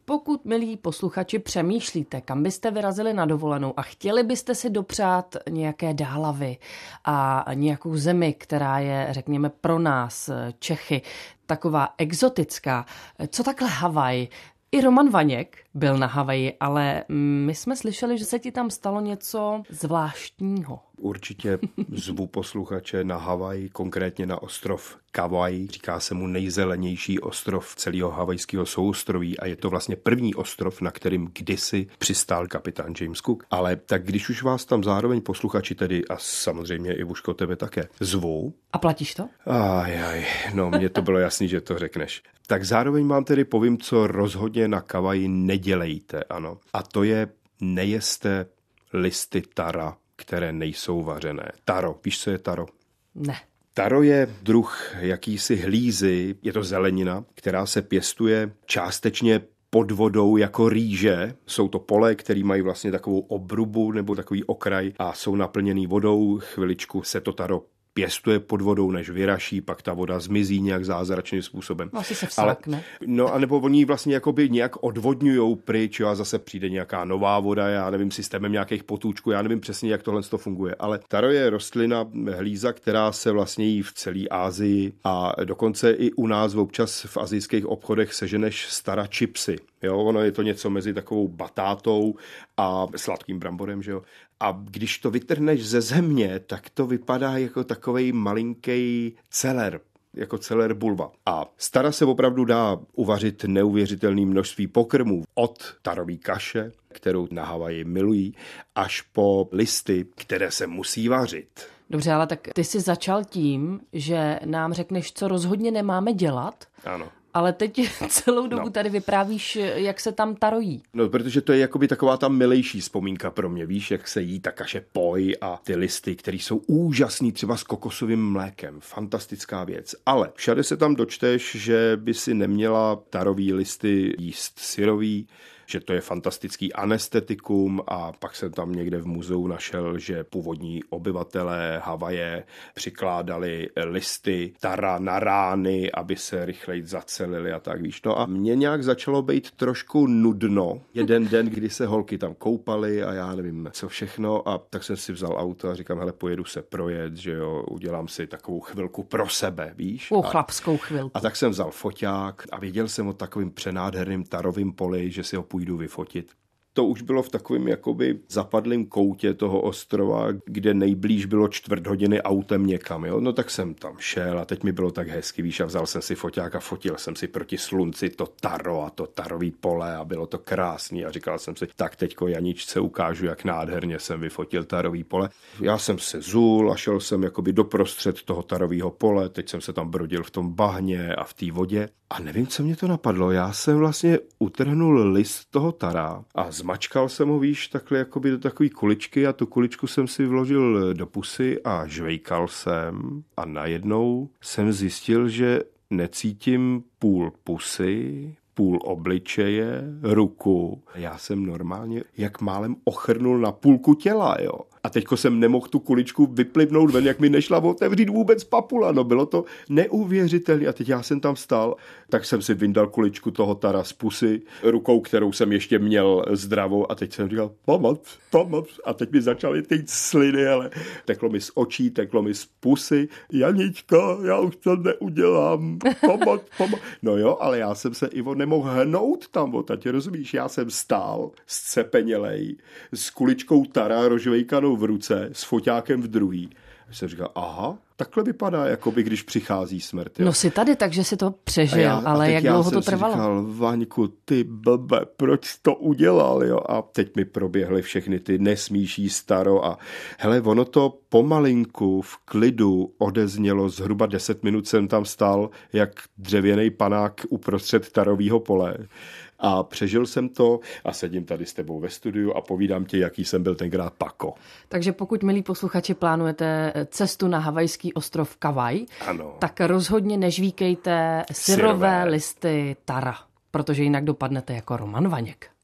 Pokud, milí posluchači, přemýšlíte, kam byste vyrazili na dovolenou a chtěli byste si dopřát nějaké dálavy a nějakou zemi, která je, řekněme, pro nás, Čechy, taková exotická, co takhle Havaj? I Roman Vaněk byl na Havaji, ale my jsme slyšeli, že se ti tam stalo něco zvláštního. Určitě zvu posluchače na Havaj, konkrétně na ostrov Kauai. Říká se mu nejzelenější ostrov celého havajského souostroví a je to vlastně první ostrov, na kterým kdysi přistál kapitán James Cook. Ale tak když už vás tam zároveň posluchači tedy a samozřejmě i Vuško tebe také zvu. A platíš to? No mně to bylo jasný, že to řekneš. Tak zároveň vám tedy povím, co rozhodně na Kauai nedělejte, ano. A to je nejeste listy tara, které nejsou vařené. Taro, víš, co je taro? Ne. Taro je druh jakýsi hlízy, je to zelenina, která se pěstuje částečně pod vodou jako rýže. Jsou to pole, které mají vlastně takovou obrubu nebo takový okraj a jsou naplněný vodou. Chviličku se to taro pěstuje pod vodou, než vyraší, pak ta voda zmizí nějak zázračným způsobem. Asi se vsákne. No a nebo oni vlastně jakoby nějak odvodňujou pryč, jo, a zase přijde nějaká nová voda, já nevím, systémem nějakých potůčků, já nevím přesně, jak tohle to funguje, ale taro je rostlina, hlíza, která se vlastně jí v celé Asii a dokonce i u nás občas v asijských obchodech seženeš stara chipsy. Jo, ono je to něco mezi takovou batátou a sladkým bramborem, že jo. A když to vytrhneš ze země, tak to vypadá jako takovej malinký celer, jako celer bulva. A stara se opravdu dá uvařit neuvěřitelné množství pokrmů. Od tarový kaše, kterou na Havaji milují, až po listy, které se musí vařit. Dobře, ale tak ty jsi začal tím, že nám řekneš, co rozhodně nemáme dělat. Ano. Ale teď celou dobu tady vyprávíš, jak se tam tarojí. No, protože to je jakoby taková ta milejší vzpomínka pro mě, víš, jak se jí ta kaše poj a ty listy, které jsou úžasný, třeba s kokosovým mlékem. Fantastická věc. Ale všade se tam dočteš, že by si neměla tarový listy jíst syrový, že to je fantastický anestetikum a pak jsem tam někde v muzeu našel, že původní obyvatelé Havaje přikládali listy tara na rány, aby se rychleji zacelili a tak, víš. No a mně nějak začalo být trošku nudno. Jeden den, kdy se holky tam koupaly a já nevím co všechno a tak jsem si vzal auto a říkám, hele, pojedu se projet, že jo, udělám si takovou chvilku pro sebe, víš. Chlapskou chvilku. A tak jsem vzal foťák a věděl jsem o takovým přenádherným tarovým poli, že si ho půjdu vyfotit. To už bylo v takovém jakoby zapadlém koutě toho ostrova, kde nejblíž bylo 4 hodiny autem někam, jo. No tak jsem tam šel a teď mi bylo tak hezky, víš, a vzal jsem si foťák a fotil jsem si proti slunci to taro a to tarový pole a bylo to krásný a říkal jsem si, tak teďko Janičce ukážu, jak nádherně jsem vyfotil tarový pole. Já jsem se zul a šel jsem jakoby doprostřed toho tarového pole, teď jsem se tam brodil v tom bahně a v té vodě a nevím, co mě to napadlo. Já jsem vlastně utrhnul list toho tara a zmačkal jsem ho, víš, takhle jakoby do takové kuličky a tu kuličku jsem si vložil do pusy a žvejkal jsem a najednou jsem zjistil, že necítím půl pusy, půl obličeje, ruku. Já jsem normálně jak málem ochrnul na půlku těla, jo. A teďko jsem nemohl tu kuličku vyplivnout ven, jak mi nešla otevřít vůbec papula. No bylo to neuvěřitelné. A teď já jsem tam stál, tak jsem si vyndal kuličku toho tara z pusy rukou, kterou jsem ještě měl zdravou. A teď jsem říkal, pomoc. A teď mi začaly ty sliny, ale teklo mi z očí, teklo mi z pusy. Janičko, já už to neudělám. Pomoc. No jo, ale já jsem se, Ivo, nemohl hnout tam, tě rozumíš? Já jsem stál zcepenělej, s kuličkou tara rožvejkanou v ruce, s foťákem v druhý. A jsem říkal, aha, takhle vypadá, jakoby když přichází smrt. Jo. No jsi tady, takže si to přežil, ale jak dlouho to trvalo? Já jsem si říkal, Vaňku, ty blbe, proč to udělal, jo? A teď mi proběhly všechny ty nesmíš jíst taro a hele, ono to pomalinku v klidu odeznělo, zhruba 10 minut jsem tam stál, jak dřevěný panák uprostřed tarového pole. A přežil jsem to a sedím tady s tebou ve studiu a povídám ti, jaký jsem byl tenkrát pako. Takže pokud, milí posluchači, plánujete cestu na havajský ostrov Kauai, tak rozhodně nežvíkejte syrové listy tara, protože jinak dopadnete jako Roman Vaněk.